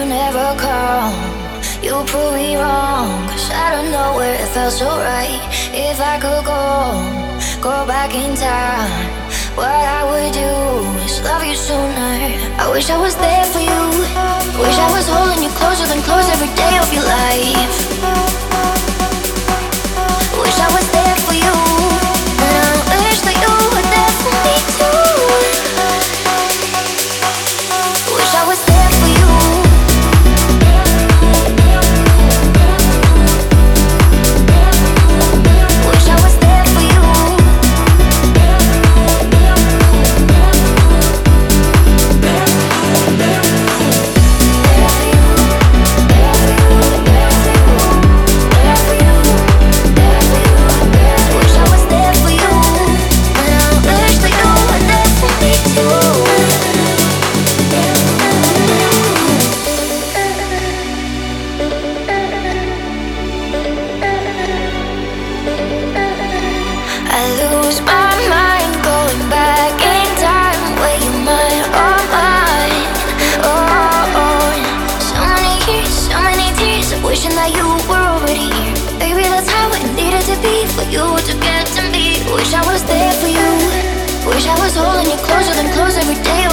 you never come. You prove me wrong, 'cause out of nowhere it felt so right. If I could go back in time, what I would do is love you sooner. I wish I was there for you. Wish I was holding you closer than close every day of your life. Wish I was there for you, and I wish that you were there for me too. Wish I was there for you. Wish I was there for you. Wish I was there for you, and I wish that you were there for me too. I lose my mind going back in time, where you mine, oh mine, oh. So many years, so many tears of wishing that you were already here. Baby, that's how it needed to be for you to get to me. Wish I was there for you. Wish I was holding you closer than close every day